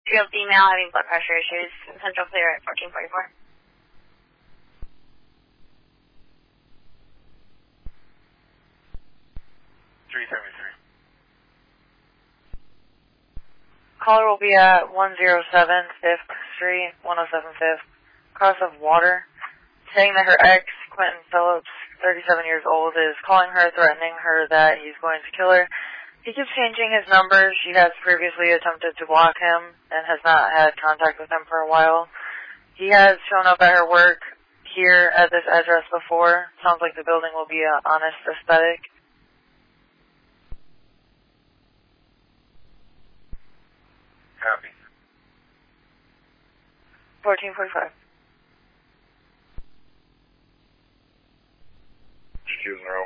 3-year-old female having blood pressure issues. Central clear at 1444. 373. Caller will be at 107 5th Street, 107 5th, across of Water, saying that her ex, Quentin Phillips, 37 years old, is calling her, threatening her that he's going to kill her. He keeps changing his number. She has previously attempted to block him and has not had contact with him for a while. He has shown up at her work here at this address before. Sounds like the building will be an honest aesthetic. Copy. 1445. Choose row.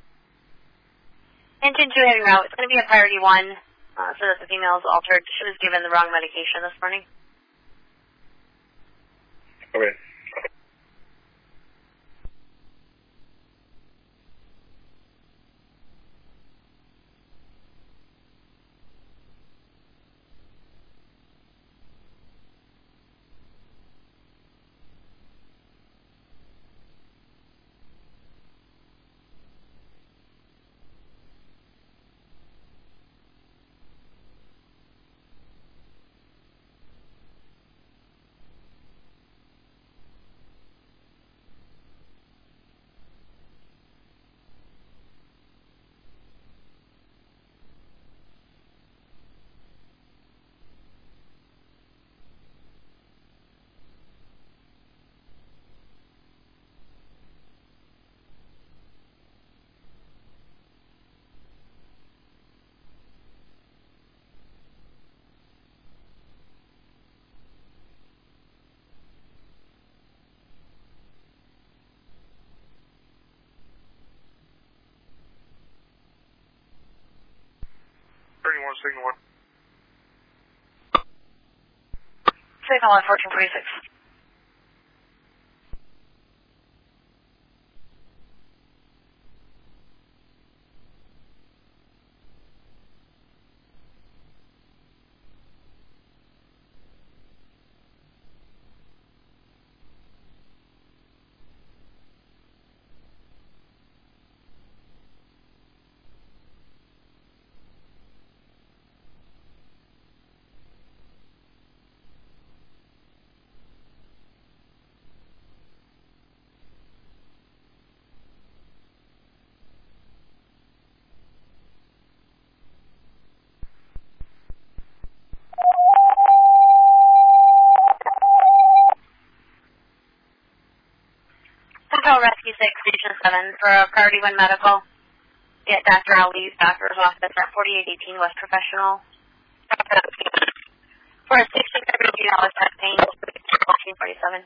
Engine 2 heading route. It's going to be a priority 1, so that the female is altered. She was given the wrong medication this morning. Okay. Signal 1. Signal 1, 1446. Central Rescue 6, Station 7, for a priority 1 medical. Get Dr. Ali's doctor's office at 4818 West Professional. For a 16-year-old female with chest pain, 1447.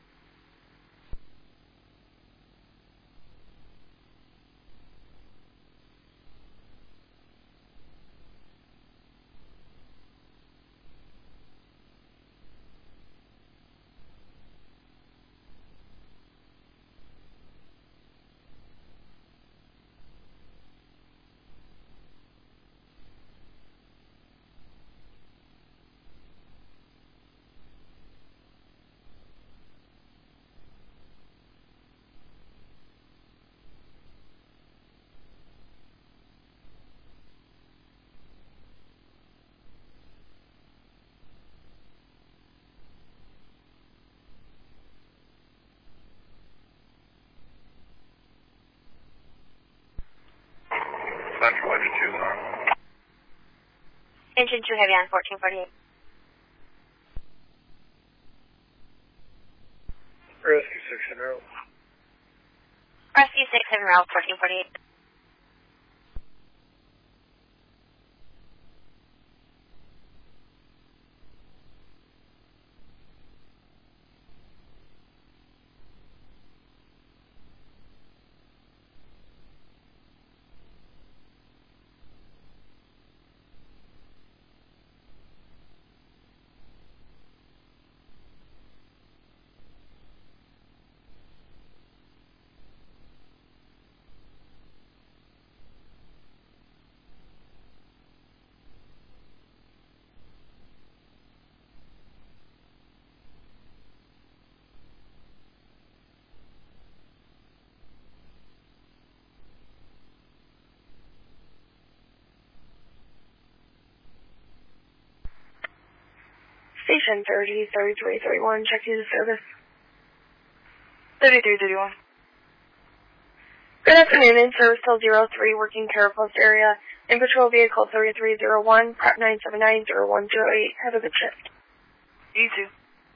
Central Engine 2 on. Engine 2 heavy on 1448. Rescue 6 en route. Rescue 6 heavy route 1448. station, 3331, check user service. 3331. Good afternoon, in service till 03, working Terra Post area. In patrol vehicle 3301, prop 979-0108. Have a good shift. You too.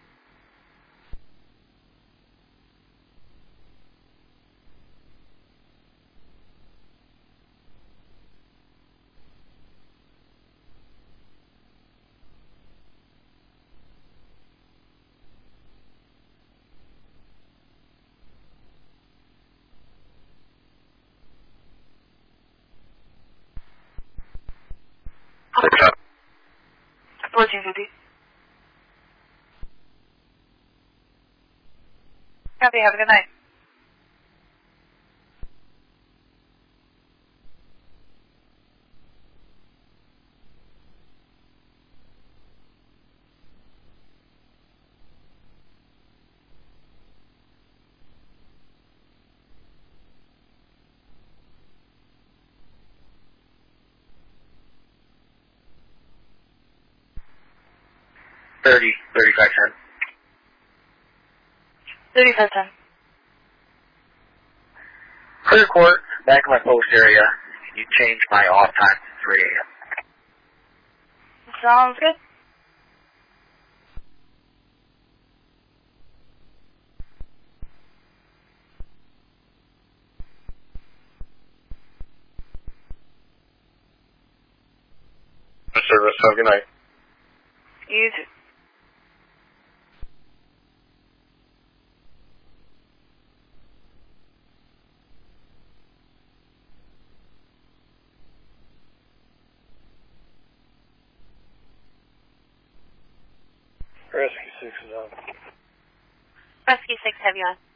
What's up? 1450. Copy, have a good night. $35.10. 3510. Clear court, back of my post area. You changed my off time to 3 a.m. Sounds good. Service, have a good night. You too. Rescue 6 is on. Rescue 6, have you on?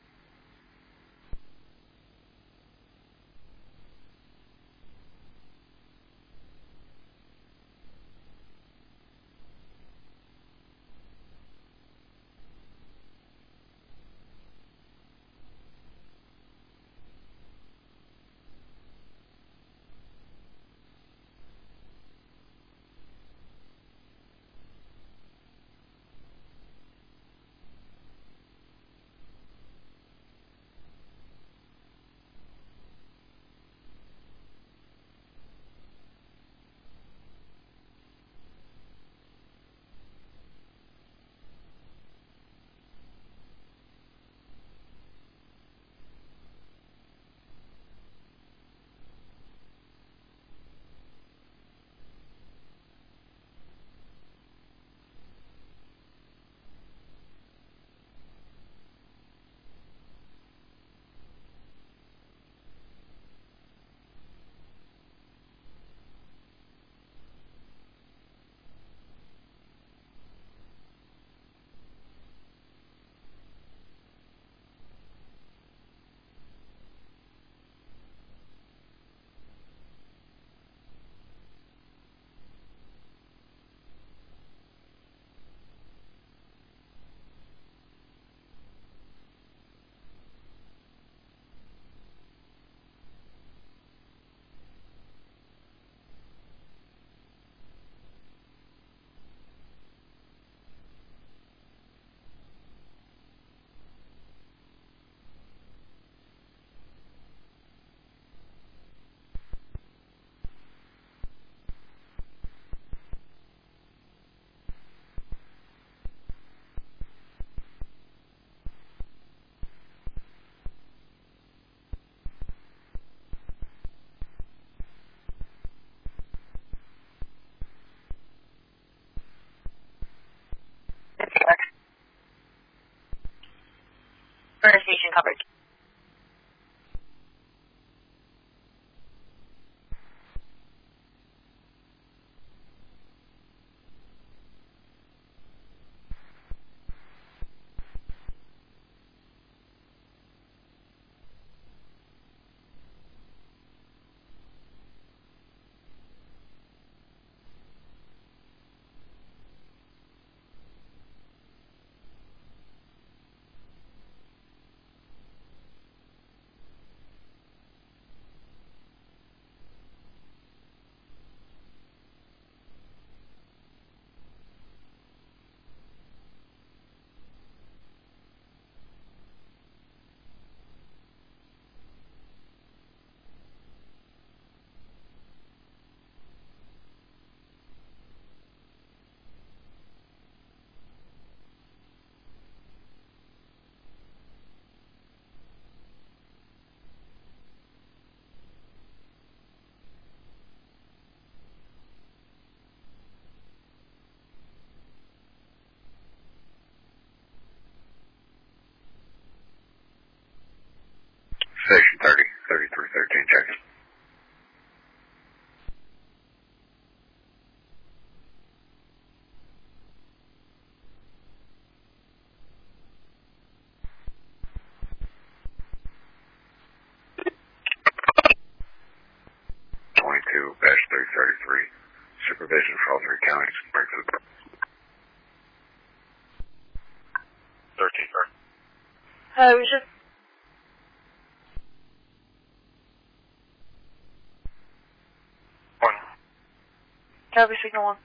13, checking. -333, supervision for all 3 counties. Bring to the 13, sir. We should. One. Copy, signal 1.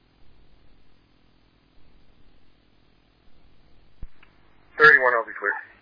I'll be clear.